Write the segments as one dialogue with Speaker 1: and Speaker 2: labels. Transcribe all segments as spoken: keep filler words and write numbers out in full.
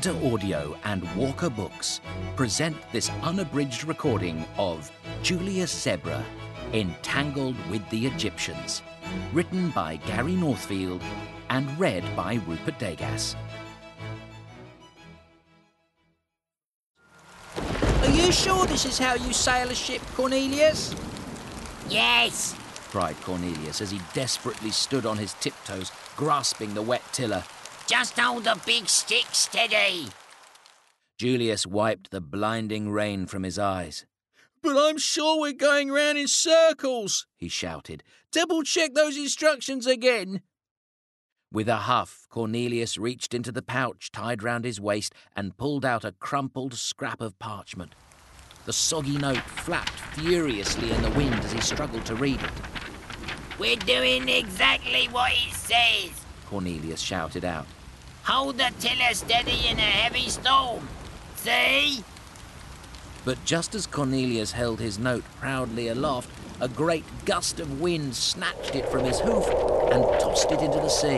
Speaker 1: Winter Audio and Walker Books present this unabridged recording of Julius Zebra, Entangled with the Egyptians, written by Gary Northfield and read by Rupert Degas.
Speaker 2: Are you sure this is how you sail a ship, Cornelius?
Speaker 3: Yes!
Speaker 1: Cried Cornelius as he desperately stood on his tiptoes, grasping the wet tiller.
Speaker 3: Just hold the big stick steady.
Speaker 1: Julius wiped the blinding rain from his eyes.
Speaker 2: But I'm sure we're going round in circles, he shouted. Double-check those instructions again.
Speaker 1: With a huff, Cornelius reached into the pouch tied round his waist and pulled out a crumpled scrap of parchment. The soggy note flapped furiously in the wind as he struggled to read it.
Speaker 3: We're doing exactly what it says,
Speaker 1: Cornelius shouted out.
Speaker 3: Hold the tiller steady in a heavy storm. See?
Speaker 1: But just as Cornelius held his note proudly aloft, a great gust of wind snatched it from his hoof and tossed it into the sea.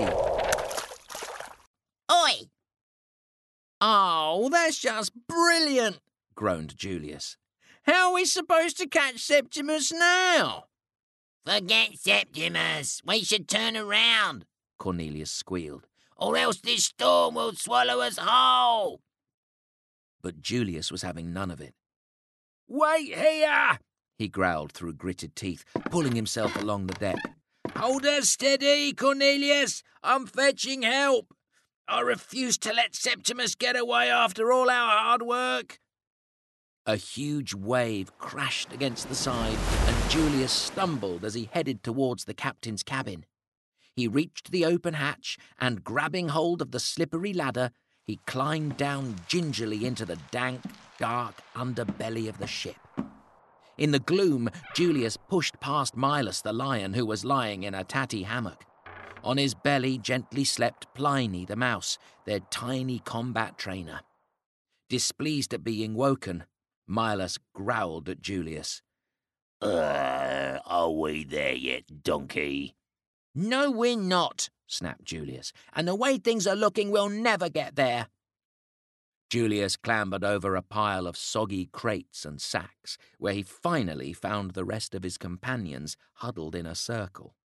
Speaker 3: Oi!
Speaker 2: Oh, that's just brilliant, groaned Julius. How are we supposed to catch Septimus now?
Speaker 3: Forget Septimus. We should turn around, Cornelius squealed, or else this storm will swallow us whole.
Speaker 1: But Julius was having none of it.
Speaker 2: Wait here,
Speaker 1: he growled through gritted teeth, pulling himself along the deck.
Speaker 2: Hold her steady, Cornelius. I'm fetching help. I refuse to let Septimus get away after all our hard work.
Speaker 1: A huge wave crashed against the side, and Julius stumbled as he headed towards the captain's cabin. He reached the open hatch, and grabbing hold of the slippery ladder, he climbed down gingerly into the dank, dark underbelly of the ship. In the gloom, Julius pushed past Milas the lion, who was lying in a tatty hammock. On his belly gently slept Pliny the mouse, their tiny combat trainer. Displeased at being woken, Milas growled at Julius.
Speaker 4: Uh, are we there yet, donkey?
Speaker 2: No, we're not, snapped Julius. And the way things are looking, we'll never get there.
Speaker 1: Julius clambered over a pile of soggy crates and sacks, where he finally found the rest of his companions huddled in a circle.